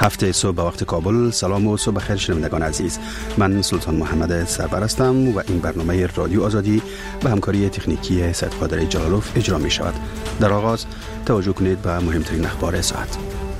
هفته صبح به وقت کابل. سلام و صبح بخیر شنوندگان عزیز. من سلطان محمد سرور هستم و این برنامه رادیو آزادی به همکاری تکنیکی سید قادر جلالوف اجرا می شود. در آغاز توجه کنید به مهمترین اخبار ساعت.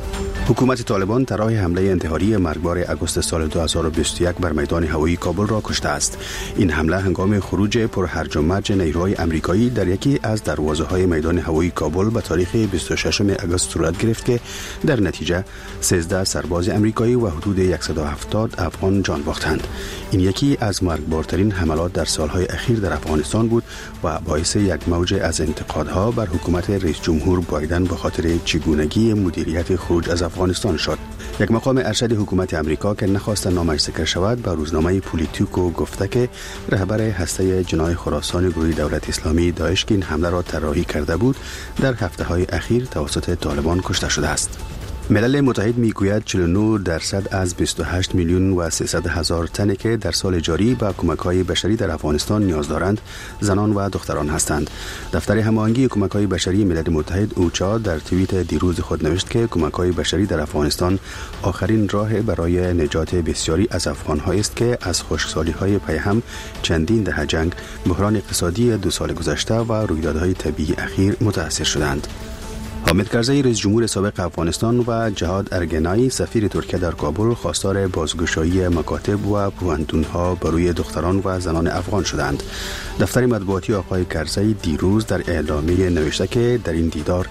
حکومت طالبان طرح حمله انتحاری مرگبار اگوست سال 2021 بر میدان هوایی کابل را کشته است. این حمله هنگام خروج پر هرج و مرج نیروهای آمریکایی در یکی از دروازه‌های میدان هوایی کابل به تاریخ 26 اگوست صورت گرفت که در نتیجه 13 سرباز آمریکایی و حدود 170 افغان جان باختند. این یکی از مرگبارترین حملات در سالهای اخیر در افغانستان بود و باعث یک موج از انتقادها بر حکومت رئیس جمهور بایدن به خاطر چگونگی مدیریت خروج از افغانستان شد. یک مقام ارشد حکومت آمریکا که نخواست نامش ذکر شود به روزنامه پولیتیکو گفته که رهبر هسته جناح خراسان گروه دولت اسلامی داعش که این حمله را طراحی کرده بود در هفته‌های اخیر توسط طالبان کشته شده است. ملل متحد میگوید 49% از 28 میلیون و 300 هزار تنی که در سال جاری به کمک‌های بشری در افغانستان نیاز دارند زنان و دختران هستند. دفتر هماهنگی کمک‌های بشری ملل متحد اوچا در توییت دیروز خود نوشت که کمک‌های بشری در افغانستان آخرین راه برای نجات بسیاری از افغان‌ها است که از خشکسالی‌های پیهم، چندین دهه جنگ، بحران اقتصادی 2 سال گذشته و رویدادهای طبیعی اخیر متاثر شدند. حامد کرزی رئیس جمهور سابق افغانستان و جهاد ارگنایی سفیر ترکیه در کابل خواستار بازگشایی مکاتب و پوهنتون‌ها برای دختران و زنان افغان شدند. دفتر مطبوعاتی آقای کرزی دیروز در اعلامیه نوشته که در این دیدار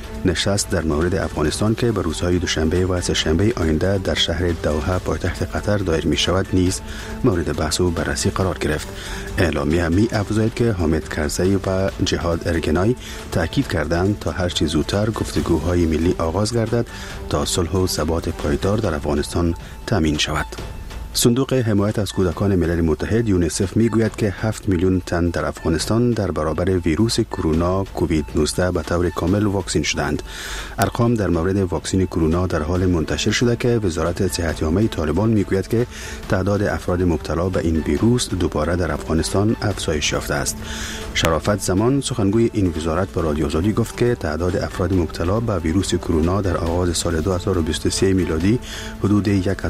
نشست در مورد افغانستان که به روزهای دوشنبه و سه‌شنبه آینده در شهر دوحه پایتخت قطر دایر می شود نیز مورد بحث و بررسی قرار گرفت. اعلامیه می افزاید که حامد کرزی و جهاد ارگنایی تاکید کردند تا هر چه زودتر گفتگوهای ملی آغاز گردد تا صلح و ثبات پایدار در افغانستان تامین شود. صندوق حمایت از کودکان ملل متحد یونیسف میگوید که 7 میلیون تن در افغانستان در برابر ویروس کرونا کووید 19 به طور کامل واکسین شدند. ارقام در مورد واکسین کرونا در حال منتشر شده که وزارت صحت عامه طالبان میگوید که تعداد افراد مبتلا به این ویروس دوباره در افغانستان افزایش یافته است. شرافت زمان سخنگوی این وزارت به رادیو آزادی گفت که تعداد افراد مبتلا به ویروس کرونا در آغاز سال 2023 میلادی حدود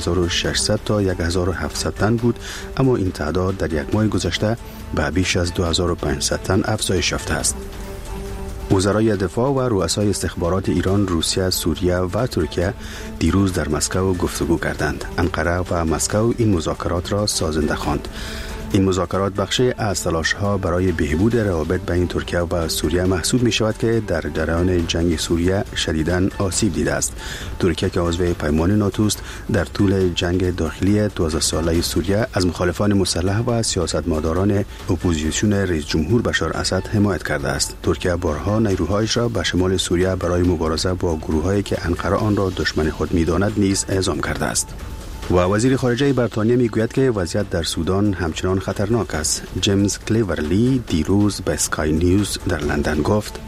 1600 تا 1700 تن بود، اما این تعداد در یک ماه گذشته به بیش از 2500 تن افزایش یافته است. وزرای دفاع و رؤسای استخبارات ایران، روسیه، سوریه و ترکیه دیروز در مسکو گفتگو کردند. انقره و مسکو این مذاکرات را سازنده خواند. این مذاکرات بخشی از تلاش‌ها برای بهبود روابط بین ترکیه و سوریه محسوب می شود که در جریان جنگ سوریه شدیداً آسیب دیده است. ترکیه که عضو پیمان ناتو است در طول جنگ داخلی 12 ساله سوریه از مخالفان مسلح و سیاستمداران اپوزیسیون رئیس جمهور بشار اسد حمایت کرده است. ترکیه بارها نیروهایش را به شمال سوریه برای مبارزه با گروه‌هایی که انقره آن را دشمن خود می‌داند نیز اعزام کرده است. و وزیر خارجه بریتانیا میگوید که وضعیت در سودان همچنان خطرناک است. جیمز کلیورلی دیروز به اسکای نیوز در لندن گفت: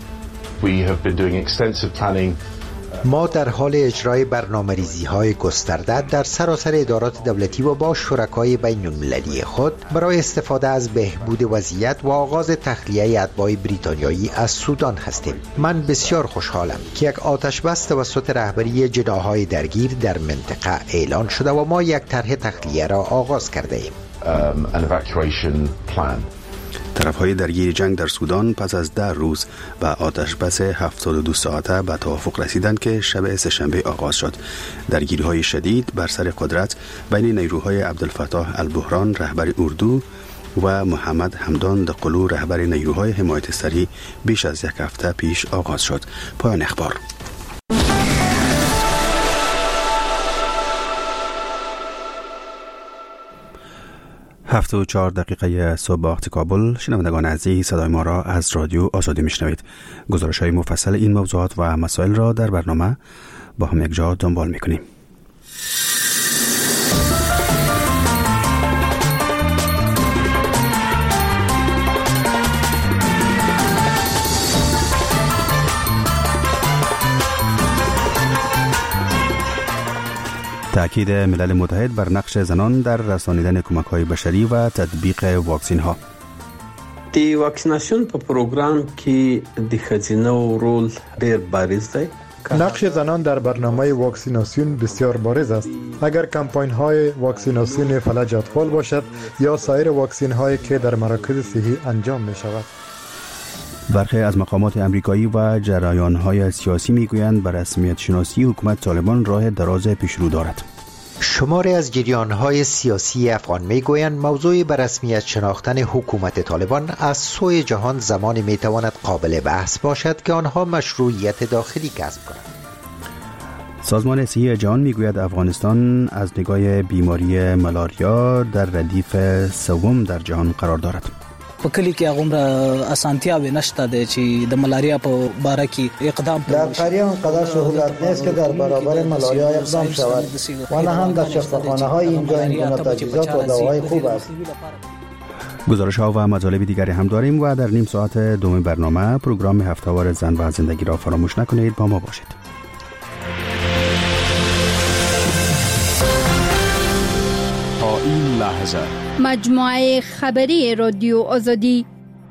ما در حال اجرای برنامه‌ریزی‌های گسترده در سراسر ادارات دولتی و با شرکای بین‌المللی خود برای استفاده از بهبود وضعیت و آغاز تخلیه اتباع بریتانیایی از سودان هستیم. من بسیار خوشحالم که یک آتش‌بس توسط رهبری جناح‌های درگیر در منطقه اعلان شده و ما یک طرح تخلیه را آغاز کرده ایم. طرف‌های درگیر جنگ در سودان پس از 10 روز و آتش‌بس 72 ساعته به توافق رسیدند که شب سه‌شنبه آغاز شد. درگیری‌های شدید بر سر قدرت بین نیروهای عبدالفتاح البرهان رهبر اردو و محمد حمدان دقلو رهبر نیروهای حمایت سریع بیش از 1 هفته پیش آغاز شد. پایان اخبار. 7:04 صبح وقت کابل. شنوندگان عزیز، صدای ما را از رادیو آزادی میشنوید. گزارش‌های مفصل این موضوعات و مسائل را در برنامه با هم یک جا دنبال میکنیم. تأکید ملل متحد بر نقش زنان در رسانیدن کمک‌های بشری و تطبیق واکسین‌ها. د واکسیناسیون په پروګرام کې د ښځینو رول ډېر بارز دی. نقش زنان در برنامه واکسیناسیون بسیار بارز است. اگر کمپاین های واکسیناسیون فلج اطفال باشد یا سایر واکسین هایی که در مراکز صحی انجام می شود. برخی از مقامات امریکایی و جریان های سیاسی می گویند بر رسمیت شناسی حکومت طالبان راه دراز پیش رو دارد. شماری از جریان‌های سیاسی افغان می‌گویند موضوع به رسمیت شناختن حکومت طالبان از سوی جهان زمانی می‌تواند قابل بحث باشد که آنها مشروعیت داخلی کسب کنند. سازمان صحی جهان می‌گوید افغانستان از نگاه بیماری ملاریا در ردیف سوم در جهان قرار دارد. په کلی کې هغه اسانتیاوې نشته د چې د ملاریا په باره کې اقدام در قریه آنقدر سهولت نیست که در برابر ملاریا اقدام شود و نه هم در شفاخانه‌های اینجا این گونه تجهیزات و دواهای خوب است. گزارش‌ها و مطالب دیگری هم داریم و در نیم ساعت دوم برنامه پروگرام هفته‌وار زن و زندگی را فراموش نکنید. با ما باشید. تا این لحظه مجموعه خبری رادیو آزادی.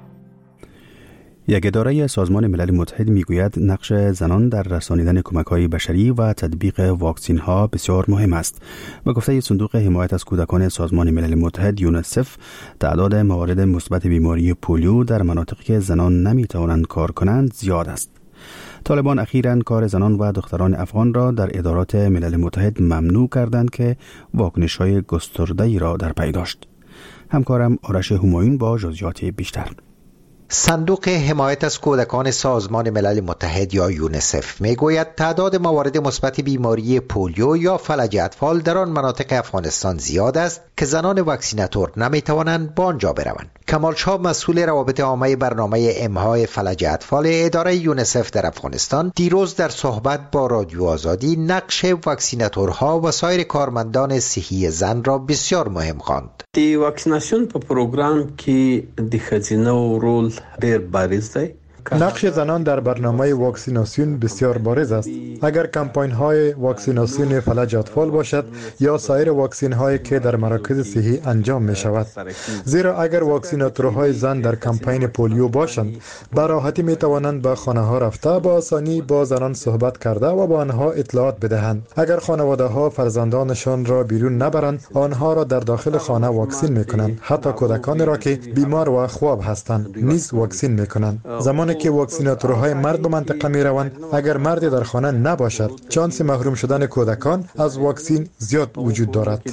یک اداره سازمان ملل متحد میگوید نقش زنان در رسانیدن کمک‌های بشری و تطبیق واکسین‌ها بسیار مهم است. به گفته صندوق حمایت از کودکان سازمان ملل متحد یونیسف، تعداد موارد مثبت بیماری پولیو در مناطقی که زنان نمی‌توانند کار کنند زیاد است. طالبان اخیراً کار زنان و دختران افغان را در ادارات ملل متحد ممنوع کردند که واکنش‌های گسترده‌ای را در پی داشت. همکارم آرش همایون با جزئیات بیشتر. صندوق حمایت از کودکان سازمان ملل متحد یا یونیسف میگوید تعداد موارد مثبت بیماری پولیو یا فلج اطفال در آن مناطق افغانستان زیاد است که زنان واکسیناتور نمیتوانند به آنجا بروند. کمال شاه مسئول روابط عامه برنامه امهای فلج اطفال اداره یونیسف در افغانستان دیروز در صحبت با رادیو آزادی نقش واکسیناتورها و سایر کارمندان صحی زن را بسیار مهم خواند. دی واکسیناسیون په پروګرام کې د ښځینو رول ډېر بارز دی. نقش زنان در برنامه واکسیناسیون بسیار بارز است. اگر کمپاین های واکسیناسیون فلج اطفال باشد یا سایر واکسین هایی که در مراکز صحی انجام می شود. زیرا اگر واکسیناتورهای زن در کمپین پولیو باشند، به راحتی می توانند به خانه ها رفته با آسانی با زنان صحبت کرده و با آنها اطلاعات بدهند. اگر خانواده ها فرزندانشان را بیرون نبرند، آنها را در داخل خانه واکسین می کنند. حتی کودکان را که بیمار و خواب هستند نیز واکسین می کنند. زمانی که واکسیناتورهای مرد به منطقه می روند، اگر مردی در خانه نباشد، چانس محروم شدن کودکان از واکسین زیاد وجود دارد.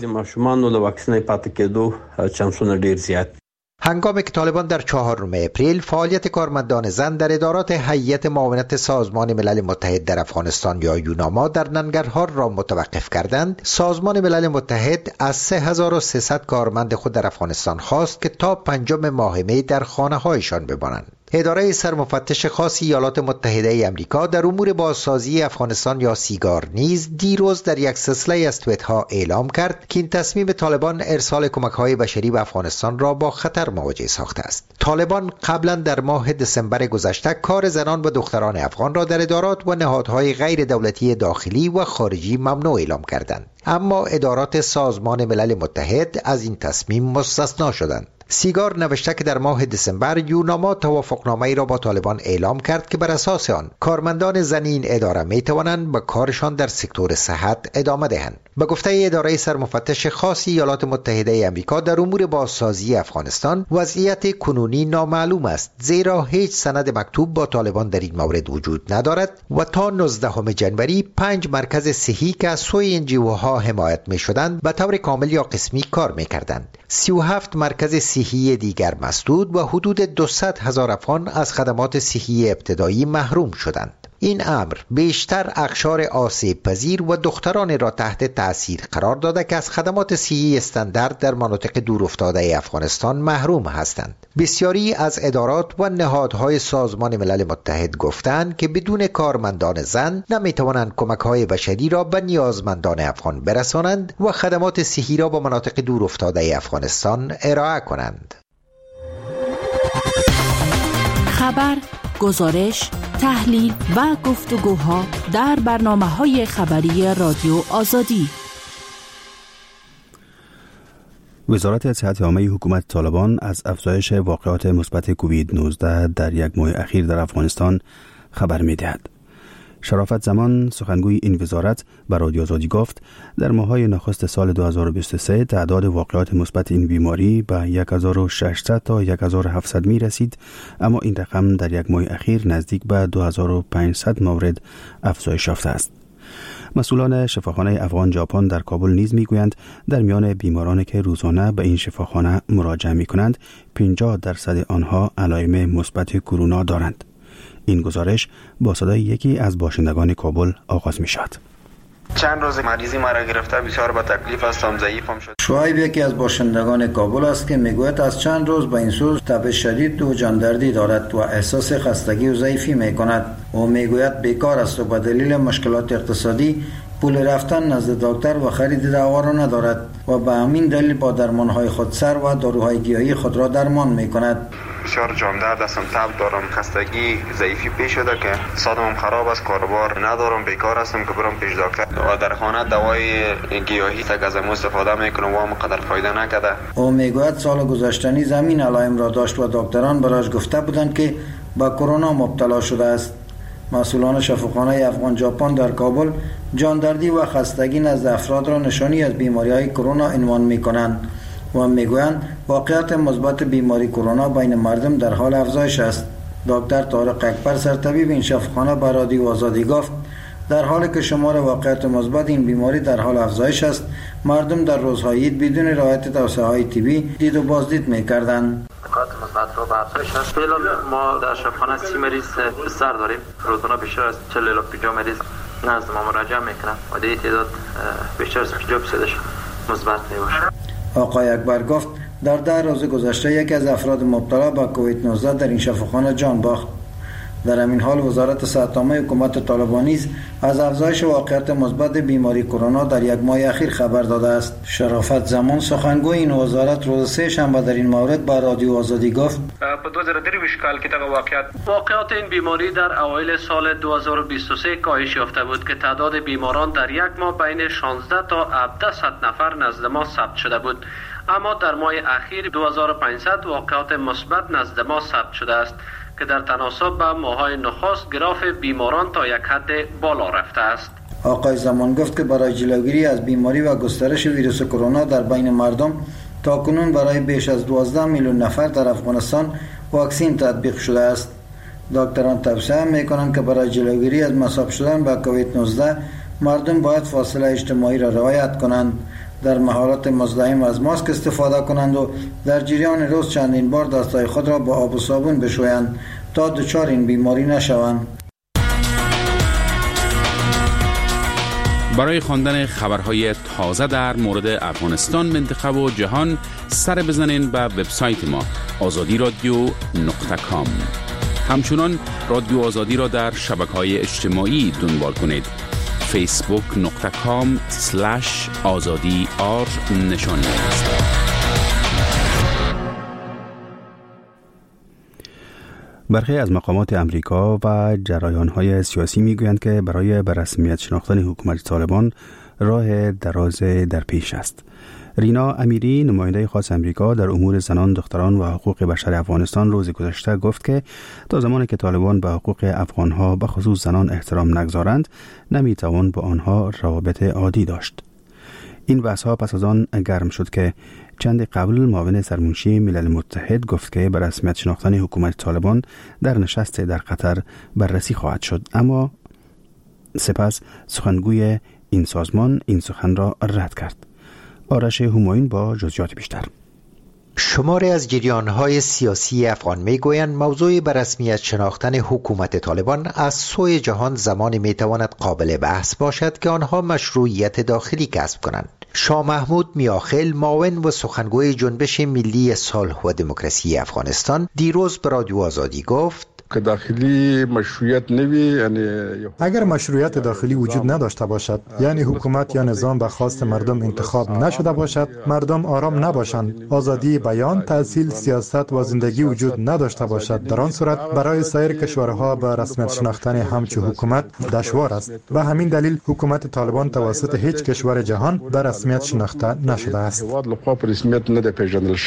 هنگامی که طالبان در 4 اپریل فعالیت کارمندان زن در ادارات هیئت معاونت سازمان ملل متحد در افغانستان یا یوناما در ننگرهار را متوقف کردند، سازمان ملل متحد از 3300 کارمند خود در افغانستان خواست که تا 5 ماه می در خانه هایشان بمانند. اداره سرمفتش خاص ایالات متحده آمریکا در امور بازسازی افغانستان یا سیگار نیز دیروز در یک سلسله از توییت‌ها اعلام کرد که این تصمیم طالبان ارسال کمک‌های بشری به افغانستان را با خطر مواجه ساخته است. طالبان قبلا در ماه دسامبر گذشته کار زنان و دختران افغان را در ادارات و نهادهای غیر دولتی داخلی و خارجی ممنوع اعلام کردند، اما ادارات سازمان ملل متحد از این تصمیم مستثنا شدند. سیگار نوشته که در ماه دسامبر یوناما توافقنامه‌ای را با طالبان اعلام کرد که بر اساس آن کارمندان زنی این اداره می توانند به کارشان در سکتور صحت ادامه دهند. به گفته اداره سرمفتش خاص ایالات متحده آمریکا در امور بازسازی افغانستان، وضعیت کنونی نامعلوم است، زیرا هیچ سند مکتوب با طالبان در این مورد وجود ندارد و تا 19 جنوری 5 مرکز صحی که از سوی انجیوها حمایت می شدند به طور کامل یا قسمی کار می کردند. 37 مرکز صحی دیگر مسدود و حدود 200,000 افغان از خدمات صحی ابتدایی محروم شدند. این امر بیشتر اقشار آسیب پذیر و دختران را تحت تأثیر قرار داده که از خدمات صحی استاندارد در مناطق دورافتاده افغانستان محروم هستند. بسیاری از ادارات و نهادهای سازمان ملل متحد گفتند که بدون کارمندان زن نمیتوانند کمک‌های بشری را به نیازمندان افغان برسانند و خدمات صحی را به مناطق دورافتاده افغانستان ارائه کنند. خبر، گزارش، تحلیل و گفتگوها در برنامه‌های خبری رادیو آزادی. وزارت صحت عامه حکومت طالبان از افزایش واقعات مثبت کووید 19 در یک ماه اخیر در افغانستان خبر می‌دهد. شرافت زمان سخنگوی این وزارت به رادیو آزادی گفت در ماه‌های نخست سال 2023 تعداد واقعات مثبت این بیماری به 1600 تا 1700 می رسید، اما این رقم در یک ماه اخیر نزدیک به 2500 مورد افزایش یافته است. مسئولان شفاخانه افغان ژاپن در کابل نیز میگویند در میان بیمارانی که روزانه به این شفاخانه مراجعه می‌کنند 50% آنها علائم مثبت کرونا دارند. این گزارش با صدای یکی از باشندگان کابل آغاز می‌شود. چند روز مریضی مرا گرفته، بسیار با تکلیف هستم، ضعیفم شد. شعیب یکی از باشندگان کابل است که میگوید از چند روز به این سو تب شدید و جاندردی دارد و احساس خستگی و ضعیفی میکند. او میگوید بیکار است و به دلیل مشکلات اقتصادی پول رفتن نزد دکتر و خرید دوا را ندارد و به همین دلیل با درمانهای خودسر و داروهای گیاهی خود را درمان میکند. بسیار جاندرد هستم، تب دارم، خستگی، ضعیفی پیش شده که صدام خراب است، کاربار ندارم، بیکار هستم که برم پیش دکتر و در خانه دوای گیاهی از امو استفاده میکنم و همقدر فایده نکرده. او میگوید سال گذشته نیز همین علائم را داشت و دکتران برایش گفته بودند که با کرونا مبتلا شده است. مسئولان شفاخانه افغان ژاپن در کابل جاندردی و خستگی نزد افراد را نشانی از بیماری‌های کرونا عنوان می‌کنند و میگویند واقعیت مثبت بیماری کرونا بین مردم در حال افزایش است. دکتر طارق اکبر سرطبیب این شفاخانه به رادیو آزادی گفت در حالی که شمار واقعیت مثبت این بیماری در حال افزایش است، مردم در روزهای عید بدون رعایت توصیه‌های طبی دید و بازدید می‌کردند. نکات مثبت رو به افزایش است. فعلا ما در شفاخانه 30 مریض بستر داریم. روزانه بیشتر از 40 الی 50 مریض نزد ما مراجعه میکنن و دیگه تعداد بیشتر از 50% مثبت میباشه. آقای اکبر گفت در 10 روز گذشته یکی از افراد مبتلا به کووید 19 در این شفاخانه جان باخت. در همین حال وزارت صحت عامه حکومت طالبان نیز از افزایش واقعیت مثبت بیماری کرونا در یک ماه اخیر خبر داده است. شرافت زمان سخنگوی این وزارت روز سه شنبه در این مورد با رادیو آزادی گفت په 2023 کال کې دغه واقعیت این بیماری در اوایل سال 2023 کاهش یافته بود که تعداد بیماران در یک ماه بین 16 تا 1700 نفر نزد ما ثبت شده بود، اما در ماه اخیر 2500 واقعیت مثبت نزد ما ثبت شده است که در تناسب با ماه‌های نخست گراف بیماران تا یک حد بالا رفته است. آقای زمان گفت که برای جلوگیری از بیماری و گسترش ویروس کرونا در بین مردم تاکنون برای بیش از 12 میلیون نفر در افغانستان واکسن تطبیق شده است. دکتران توصیه می‌کنند که برای جلوگیری از مصاب شدن با کووید 19 مردم باید فاصله اجتماعی را رعایت کنند، در محالات مزدحم از ماسک استفاده کنند و در جریان روز چندین بار دستای خود را با آب و صابون بشویند تا دچار این بیماری نشوند. برای خواندن خبرهای تازه در مورد افغانستان، منطقه و جهان سر بزنین به وبسایت ما azadi.radio.com. همچنان رادیو آزادی را در شبکه‌های اجتماعی دنبال کنید. facebook.com/azadi_r نشانی است. برخی از مقامات امریکا و جریان‌های سیاسی می‌گویند که برای به رسمیت شناختن حکومت طالبان راه دراز در پیش است. رینا امیری، نماینده خاص امریکا در امور زنان، دختران و حقوق بشر افغانستان، روز گذشته گفت که تا زمانی که طالبان به حقوق افغانها به خصوص زنان احترام نگذارند، نمیتوان با آنها روابط عادی داشت. این بحث‌ها پس از آن گرم شد که چند قبل معاون سرمنشی ملل متحد گفت که به رسمیت شناختن حکومت طالبان در نشست در قطر بررسی خواهد شد، اما سپس سخنگوی این سازمان این سخن را رد کرد. آرش همایون با جزئیات بیشتر. شماری از جریان‌های سیاسی افغان می‌گویند موضوع به رسمیت شناختن حکومت طالبان از سوی جهان زمانی می‌تواند قابل بحث باشد که آنها مشروعیت داخلی کسب کنند. شاه محمود میاخیل، معاون و سخنگوی جنبش ملی صلح و دموکراسی افغانستان، دیروز به رادیو آزادی گفت که داخلی مشروعیت نوی، یعنی اگر مشروعیت داخلی وجود نداشته باشد، یعنی حکومت یا نظام به خواست مردم انتخاب نشده باشد، مردم آرام نباشند، آزادی بیان، تحصیل، سیاست و زندگی وجود نداشته باشد، در آن صورت برای سایر کشورها به رسمیت شناختن همچون حکومت دشوار است و همین دلیل حکومت طالبان توسط هیچ کشور جهان به رسمیت شناخته نشده است.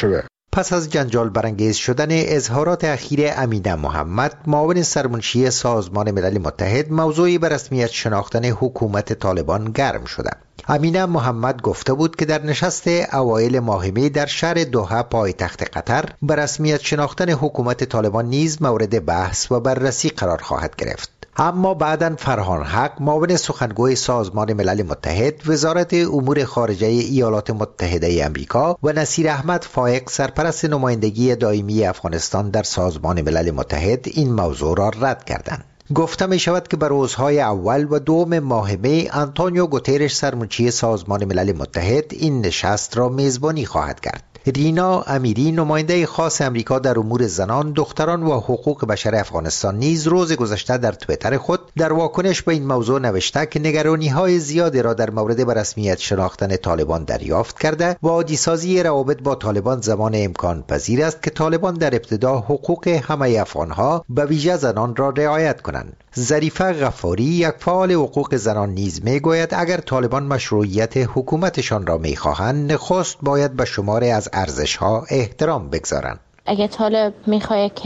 پس از جنجال برانگیز شدن اظهارات اخیر امینه محمد، معاون سرمنشی سازمان ملل متحد، موضوعی به رسمیت شناختن حکومت طالبان گرم شده. امینه محمد گفته بود که در نشست اوایل ماه می در شهر دوحه پایتخت قطر به رسمیت شناختن حکومت طالبان نیز مورد بحث و بررسی قرار خواهد گرفت. اما بعداً فرهان حق، معاون سخنگوی سازمان ملل متحد، وزارت امور خارجه ایالات متحده آمریکا و نصیر احمد فائق، سرپرست نمایندگی دائمی افغانستان در سازمان ملل متحد، این موضوع را رد کردند. گفته می شود که بر روزهای اول و دوم ماه می آنتونیو گوترش، سرمنشی سازمان ملل متحد، این نشست را میزبانی خواهد کرد. رینا امیری، نماینده خاص امریکا در امور زنان، دختران و حقوق بشر افغانستان، نیز روز گذشته در توییتر خود در واکنش به این موضوع نوشته که نگرانی‌های زیادی را در مورد به رسمیت شناختن طالبان دریافت کرده و عادی‌سازی روابط با طالبان زمان امکان پذیر است که طالبان در ابتدا حقوق همه افغان‌ها به ویژه زنان را رعایت کنند. ظریفه غفاری، یک فعال حقوق زنان، نیز میگوید اگر طالبان مشروعیت حکومتشان را میخواهند، نخست باید به شماری از ارزش‌ها احترام بگذارند. اگه طالب میخواد که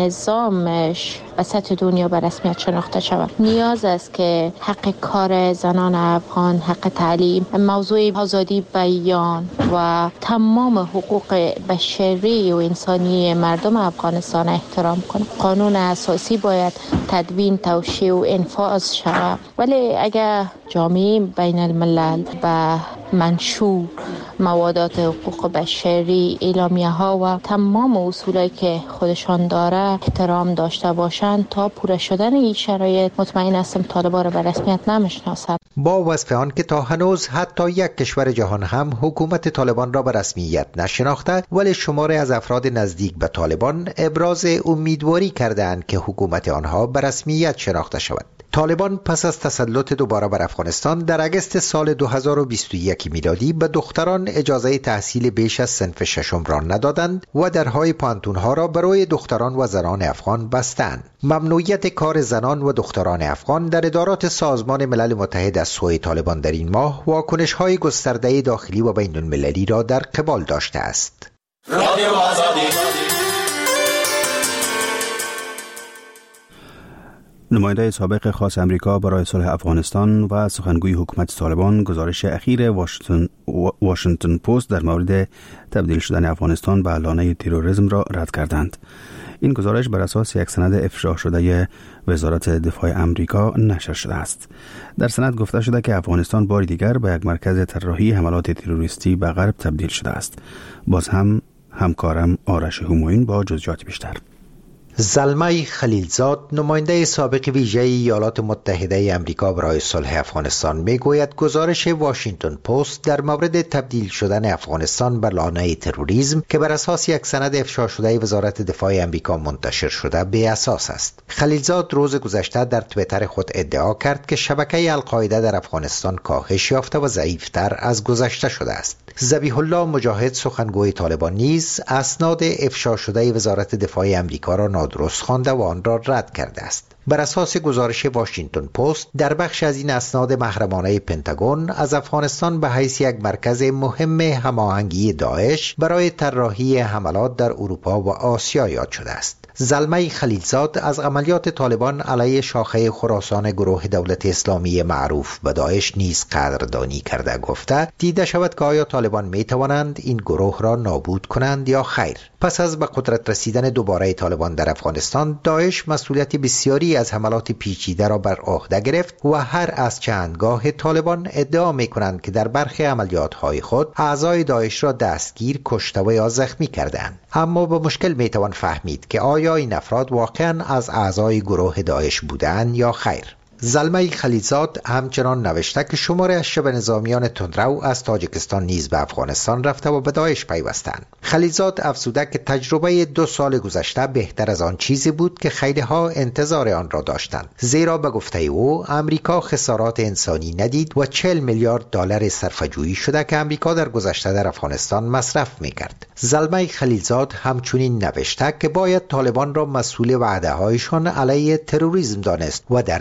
نظامش به سطح دنیا به رسمیت شناخته شود، نیاز است که حق کار زنان افغان، حق تعلیم، موضوع آزادی بیان و تمام حقوق بشری و انسانی مردم افغانستان احترام کنه. قانون اساسی باید تدوین، توشیح و انفاذ شود. ولی اگه جامعه بین الملل به منشور موادات حقوق بشری، اعلامیه ها و تمام اصولی که خودشان داره احترام داشته باشند، تا پوره شدن این شرایط مطمئن هستم طالبان را به رسمیت نمیشناسند. با وصف آن که تا هنوز حتی یک کشور جهان هم حکومت طالبان را به رسمیت نشناخته، ولی شماری از افراد نزدیک به طالبان ابراز امیدواری کردند که حکومت آنها به رسمیت شناخته شود. طالبان پس از تسلط دوباره بر افغانستان در اگست سال 2021 میلادی به دختران اجازه تحصیل بیش از صنف ششم را ندادند و درهای پانتونها را برای دختران و زنان افغان بستند. ممنوعیت کار زنان و دختران افغان در ادارات سازمان ملل متحد از سوی طالبان در این ماه واکنش‌های گسترده داخلی و بین المللی را در قبال داشته است. رادیو آزادی. نماینده سابق خاص امریکا برای صلح افغانستان و سخنگوی حکومت طالبان گزارش اخیر واشنگتن پست در مورد تبدیل شدن افغانستان به لانه تروریسم را رد کردند. این گزارش بر اساس یک سند افشا شده وزارت دفاع امریکا نشر شده است. در سند گفته شده که افغانستان بار دیگر به یک مرکز طراحی حملات تروریستی به غرب تبدیل شده است. باز هم همکارم آرش همایون با جزئیات بیشتر. زلمه خلیلزاد، نماینده سابق ویژه ایالات متحده آمریکا برای صلح افغانستان، میگوید گزارش واشنگتن پست در مورد تبدیل شدن افغانستان به لانه تروریسم که بر اساس یک سند افشا شده وزارت دفاع آمریکا منتشر شده بی اساس است. خلیلزاد روز گذشته در توییتر خود ادعا کرد که شبکه القاعده در افغانستان کاهش یافته و ضعیفتر از گذشته شده است. ذبیح الله مجاهد، سخنگوی طالبان، نیز اسناد افشا شده وزارت دفاع آمریکا را نادرست خوانده و آن را رد کرده است. بر اساس گزارش واشنگتن پست، در بخش از این اسناد محرمانه پنتاگون از افغانستان به حیث یک مرکز مهم هماهنگی داعش برای طراحی حملات در اروپا و آسیا یاد شده است. زلمه خلیلزاد از عملیات طالبان علیه شاخه خراسان گروه دولت اسلامی معروف به داعش نیز قدردانی کرده گفته دیده شود که آیا طالبان می توانند این گروه را نابود کنند یا خیر. پس از به قدرت رسیدن دوباره طالبان در افغانستان، داعش مسئولیت بسیاری از حملات پیچیده را بر عهده گرفت و هر از چندگاه طالبان ادعا می کنند که در برخی عملیات‌های خود اعضای داعش را دستگیر، کشته و یا زخمی کردند. اما به مشکل می توان فهمید که آیا این افراد واقعا از اعضای گروه داعش بودند یا خیر. زلمه خلیلزاد همچنان نوشته که شماری از شبه نظامیان تندرو از تاجیکستان نیز به افغانستان رفته و به داعش پیوستند. خلیلزاد افزوده که تجربه 2 سال گذشته بهتر از آن چیزی بود که خیلی ها انتظار آن را داشتند، زیرا به گفته او آمریکا خسارات انسانی ندید و 40 میلیارد دلار صرفه‌جویی شده که آمریکا در گذشته در افغانستان مصرف می‌کرد. زلمه خلیلزاد همچنین نوشته که باید طالبان را مسئول وعده‌هایشان علیه تروریسم دانست و در نظارت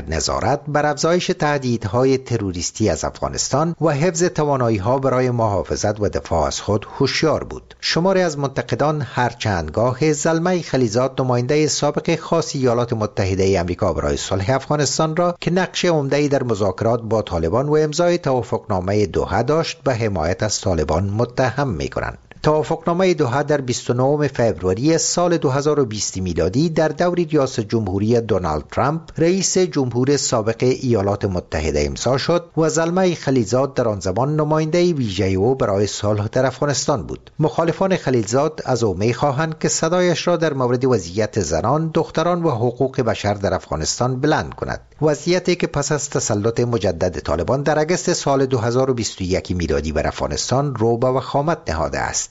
وزارت بر افزایش تهدیدهای تروریستی از افغانستان و حفظ توانایی‌ها برای محافظت و دفاع از خود هوشیار بود. شماری از منتقدان هر چندگاه زلمه خلیزاد نماینده سابق خاص ایالات متحده آمریکا برای صلح افغانستان را که نقش عمده‌ای در مذاکرات با طالبان و امضای توافقنامه دوحه داشت به حمایت از طالبان متهم می‌کنند. توافقنامه دوحه در 29 فوریه سال 2020 میلادی در دور ریاست جمهوری دونالد ترامپ رئیس جمهور سابق ایالات متحده امضا شد و زلمه خلیلزاد در آن زمان نماینده ویژه او برای صلح در افغانستان بود. مخالفان خلیلزاد از او می‌خواهند که صدایش را در مورد وضعیت زنان، دختران و حقوق بشر در افغانستان بلند کند. وضعیتی که پس از تسلط مجدد طالبان در اگست سال 2021 میلادی بر افغانستان رو به وخامت نهاده است.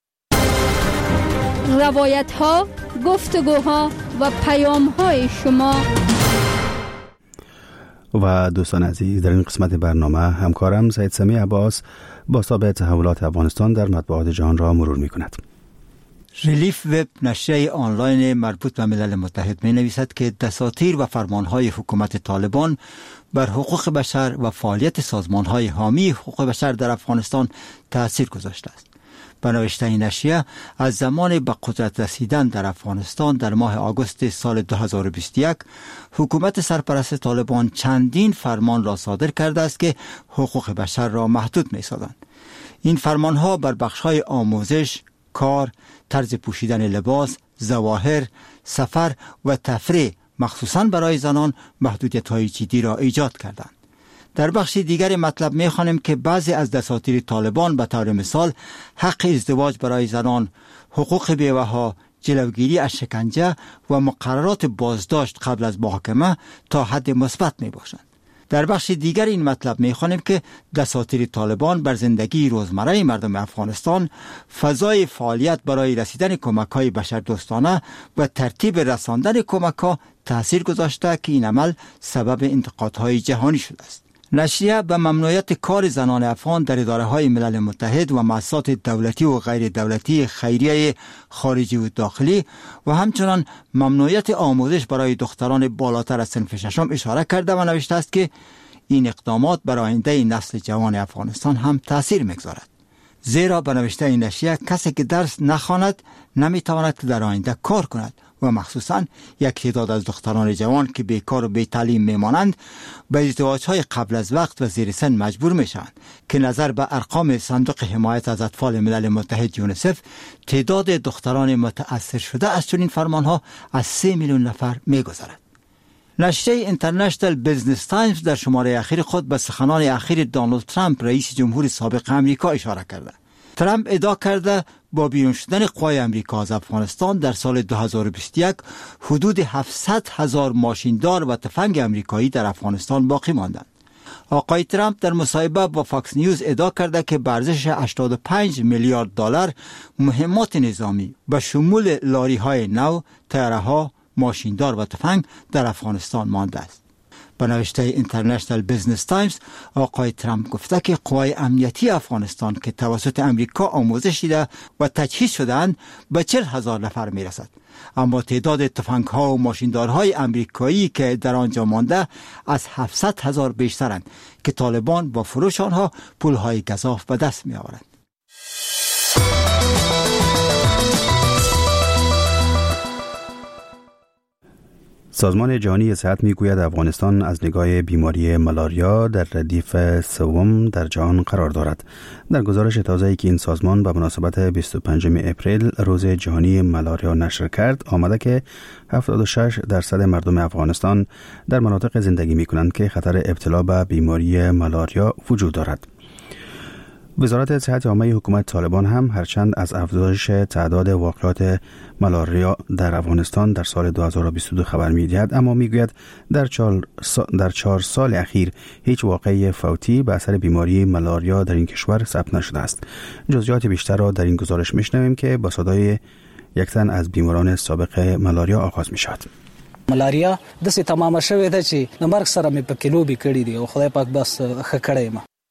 روایت ها، گفتگوها و پیام های شما. و دوستان عزیز، در این قسمت برنامه همکارم سید سمی عباس بازتاب تحولات افغانستان در مطبوعات جهان را مرور می کند. ریلیف وب نشریه آنلاین مربوط به ملل متحد می نویسد که دساتیر و فرمانهای حکومت طالبان بر حقوق بشر و فعالیت سازمانهای حامی حقوق بشر در افغانستان تأثیر گذاشته است. به نوشته این نشریه از زمان به قدرت رسیدن در افغانستان در ماه آگوست سال 2021 حکومت سرپرست طالبان چندین فرمان را صادر کرده است که حقوق بشر را محدود می سازند. این فرمانها بر بخش‌های آموزش، کار، طرز پوشیدن لباس، ظواهر، سفر و تفریح مخصوصاً برای زنان محدودیت‌های جدی را ایجاد کردند. در بخش دیگر مطلب می‌خوانیم که بعضی از دساتیر طالبان به طور مثال حق ازدواج برای زنان، حقوق بیوه‌ها، جلوگیری از شکنجه و مقررات بازداشت قبل از محاکمه تا حد مثبت میباشند. در بخش دیگر این مطلب می‌خوانیم که دساتیر طالبان بر زندگی روزمره مردم افغانستان فضای فعالیت برای رسیدن کمک‌های بشردوستانه و ترتیب رساندن کمک‌ها تأثیر گذاشته که این عمل سبب انتقادهای جهانی شده است. نشریه به ممنوعیت کار زنان افغان در اداره‌های ملل متحد و مؤسسات دولتی و غیر دولتی خیریه خارجی و داخلی و همچنان ممنوعیت آموزش برای دختران بالاتر از صنف ششم اشاره کرده و نوشته است که این اقدامات بر آینده نسل جوان افغانستان هم تأثیر می‌گذارد. زیرا به نوشته این نشریه کسی که درس نخواند نمی‌تواند در آینده کار کند و مخصوصاً یک تعداد از دختران جوان که بیکار و بی تعلیم میمانند به ازدواج‌های قبل از وقت و زیر سن مجبور میشوند که نظر به ارقام صندوق حمایت از اطفال ملل متحد یونیسف تعداد دختران متأثر شده از چنین فرمانها از 3 میلیون نفر میگذرد. نشریه اینترنشنال بیزنس تایمز در شماره اخیر خود به سخنان اخیر دونالد ترامپ رئیس جمهور سابق آمریکا اشاره کرده. ترامپ ادعا کرده با بیرون شدن قوای آمریکا از افغانستان در سال 2021 حدود 700,000 ماشیندار و تفنگ آمریکایی در افغانستان باقی ماندند. آقای ترامپ در مصاحبه با فاکس نیوز ادعا کرده که به ارزش 85 میلیارد دلار مهمات نظامی به شمول لاری‌های نو، طیاره‌ها، ماشیندار و تفنگ در افغانستان مانده است. به نوشته اینترنشنال بیزنس تایمز آقای ترامپ گفته که قوای امنیتی افغانستان که توسط امریکا آموزش دیده و تجهیز شده‌اند به 40,000 نفر میرسد، اما تعداد تفنگ‌ها و ماشیندارهای امریکایی که در آنجا مانده از 700,000 بیشترند که طالبان با فروش آنها پول‌های گزاف به دست می‌آورند. سازمان جهانی صحت میگوید افغانستان از نگاه بیماری مالاریا در ردیف سوم در جهان قرار دارد. در گزارش تازه‌ای که این سازمان به مناسبت 25 اپریل روز جهانی مالاریا نشر کرد، آمده که 76% مردم افغانستان در مناطق زندگی می‌کنند که خطر ابتلا به بیماری مالاریا وجود دارد. وزارت صحت عامه حکومت طالبان هم هرچند از افزایش تعداد واقعات مالاریا در افغانستان در سال 2022 خبر می‌دهد، اما می‌گوید در 4 سال اخیر هیچ واقعه فوتی به اثر بیماری مالاریا در این کشور ثبت نشده است. جزئیات بیشتر را در این گزارش می‌شنویم که با صدای یک تن از بیماران سابق مالاریا آغاز می‌شود. مالاریا دسه تمام شوه ده چې د مرګ سره مې په کلو به کړی دی او خدای پاک بس خکړې ما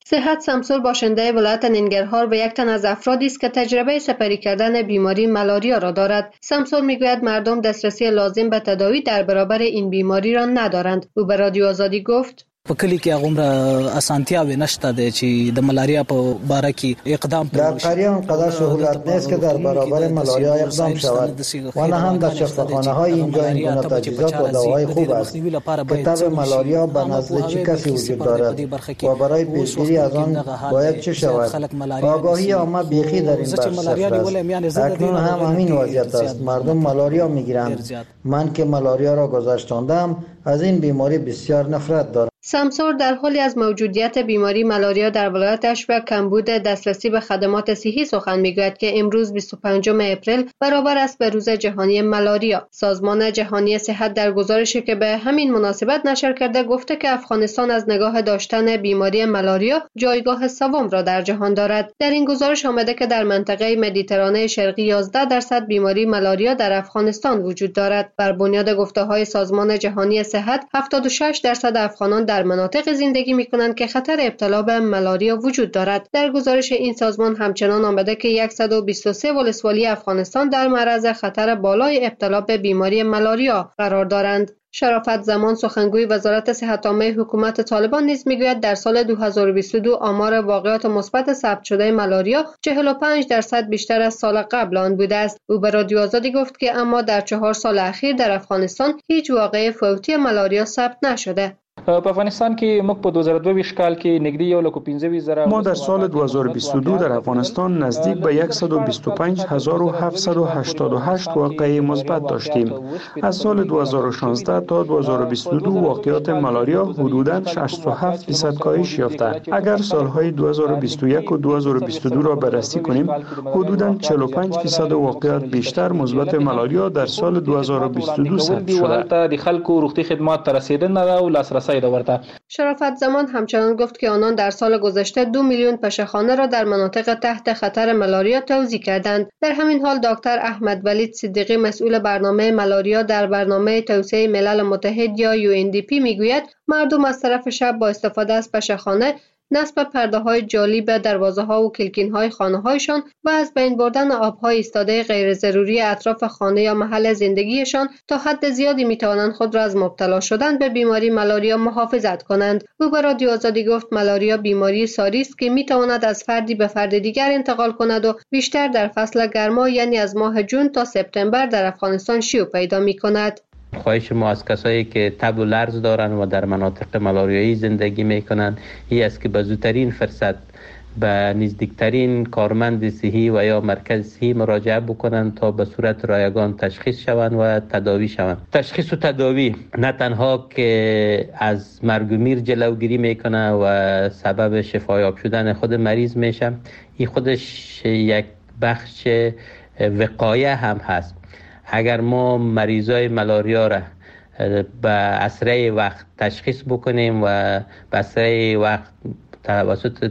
صحت سمسور باشنده ولایت ننگرهار و یک تن از افرادی است که تجربه سپری کردن بیماری ملاریا را دارد. سمسور میگوید مردم دسترسی لازم به تداوی در برابر این بیماری را ندارند. او به رادیو آزادی گفت په کلی کې هغه اسانتیاوې نشته ده چې د ملاریا په باره کې اقدام در قریان قدر سهولت نیست که در برابر ملاریا اقدام شود و نه هم در شفاخانه‌های اینجا این گونه تجهیزات و دواهای خوب است که تب ملاریا به نزد چه کسی وجود دارد و برای پیشگیری از آن باید چه شود. آگاهی عامه بیخی در این بخش صفر است. اکنون هم همین وضعیت است. مردم ملاریا میگیرند. من که ملاریا را گذشتاندم از این بیماری بسیار نفرت دارم. سمسور در حالی از موجودیت بیماری ملاریا در ولایتش و کمبود دسترسی به خدمات صحی سخن میگوید که امروز 25 اپریل برابر است به روز جهانی ملاریا. سازمان جهانی صحت در گزارشی که به همین مناسبت نشر کرده گفته که افغانستان از نگاه داشتن بیماری ملاریا جایگاه سوم را در جهان دارد. در این گزارش آمده که در منطقه مدیترانه شرقی 11% بیماری ملاریا در افغانستان وجود دارد. بر بنیاد گفته‌های سازمان جهانی صحت 76% افغانان در مناطق زندگی می‌کنند که خطر ابتلا به ملاریا وجود دارد. در گزارش این سازمان همچنان آمده که 123 ولسوالی افغانستان در معرض خطر بالای ابتلا به بیماری ملاریا قرار دارند. شرافت زمان سخنگوی وزارت صحت عامه حکومت طالبان نیز میگوید در سال 2022 آمار واقعات مثبت ثبت شده ملاریا 45% بیشتر از سال قبل آن بوده است. او به رادیو آزادی گفت که اما در 4 سال اخیر در افغانستان هیچ واقعه فوتی ملاریا ثبت نشده. په افغانستان کې موږ په 2022 کال کې نږدې 1.15 ما در سال 2022 در افغانستان نزدیک به 125788 واقعه مثبت داشتیم. از سال 2016 تا 2022 واقعات ملاریا حدوداً 67% کاهش یافته. اگر سالهای 2021 و 2022 را بررسی کنیم حدوداً 45% واقعات بیشتر مثبت ملاریا در سال 2022 ثبت شده. د خلکو روغتي خدمات ته رسیدنه او لاسرسی شرافت زمان همچنان گفت که آنان در سال گذشته 2 میلیون پشهخانه را در مناطق تحت خطر ملاریا توزیع کردند. در همین حال دکتر احمد ولید صدیقی مسئول برنامه ملاریا در برنامه توسعه ملل متحد یا UNDP میگوید مردم از طرف شب با استفاده از پشهخانه نصب پرده‌های جالی به دروازه‌ها و کلکین‌های خانه‌هایشان و از بین بردن آب‌های ایستاده غیر ضروری اطراف خانه یا محل زندگیشان تا حد زیادی می‌توانند خود را از مبتلا شدن به بیماری ملاریا محافظت کنند. او به رادیو آزادی گفت ملاریا بیماری ساری است که می‌تواند از فردی به فرد دیگر انتقال کند و بیشتر در فصل گرما یعنی از ماه جون تا سپتامبر در افغانستان شیوع پیدا می‌کند. خواهش ما از کسایی که تب و لرز دارن و در مناطق ملاریایی زندگی میکنن این است که به زودترین فرصت به نزدیکترین کارمند صحی و یا مرکز صحی مراجعه بکنن تا به صورت رایگان تشخیص شوند و تداوی شوند. تشخیص و تداوی نه تنها که از مرگ و میر جلوگیری میکنه و سبب شفایاب شدن خود مریض میشه، این خودش یک بخش وقایه هم هست. اگر ما مریضای ملاریا را به اسرع وقت تشخیص بکنیم و به اسرع وقت توسط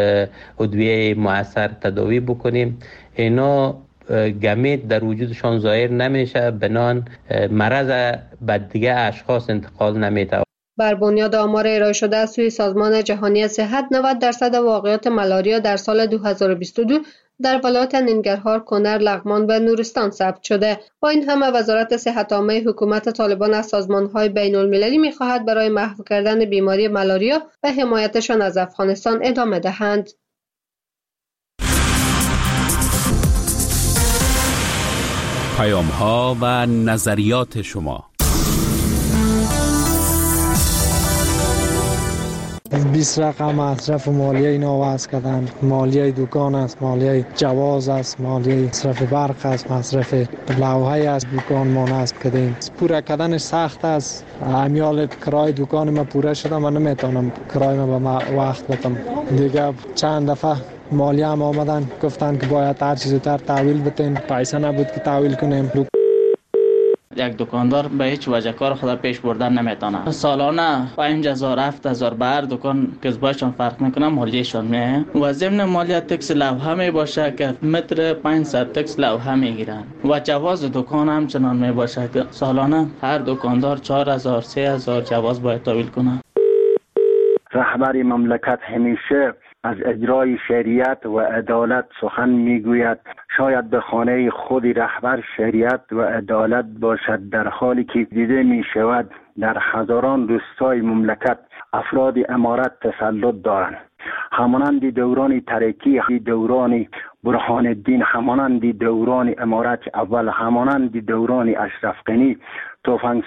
ادویه مؤثر تداوی بکنیم، اینا گمید در وجودشان ظاهر نمیشه، بنان مرض به دیگه اشخاص انتقال نمیده. بر بنیاد آمار ارائه شده از سوی سازمان جهانی صحت 90% واقعات ملاریا در سال 2022 در ولایت ننگرهار، کنر، لغمان و نورستان ثبت شده. با این همه وزارت صحت عامه حکومت طالبان از سازمان‌های بین‌المللی می‌خواهد برای محو کردن بیماری ملاریا و حمایتشان از افغانستان ادامه دهند. پیام‌ها و نظریات شما. 20 رقم مصرف مالیه اینا وضع کردن. مالیه دکان است، مالیه جواز است، مالیه مصرف برق است، مصرف لوحه است دکان ما نصب کردیم. پوره کردنش سخت است. امیال کرای دکان ما پوره شده، من نمیتونم کرای ما به وقت بدم. دیگه چند دفعه مالیه هم آمدن گفتن که باید هر چیز زودتر تحویل بدین، پیسه نبود که تحویل کنیم. یک دکاندار به هیچ وجه کار خود پیش بردن نمیتونه. سالانه 5000 7000 به هر دکان کسبایشان فرق میکنه، مالیهشان میه و ضمن مالیه تکس لوحه می باشه که متر 500 تکس لوحه میگیرن و جواز دکان هم چنان می باشه که سالانه هر دکاندار 4000 3000 جواز باید تحویل کنه. رهبر مملکت همیشه از اجرای شریعت و عدالت سخن میگوید. شاید به خانه خود رهبر شریعت و عدالت باشد، در حالی که دیده می شود در هزاران روستای مملکت افراد امارت تسلط دارند، همانند دوران ترکی، دوران برهان الدین، همانند دوران امارت اول، همانند دوران اشرف غنی. تفنگ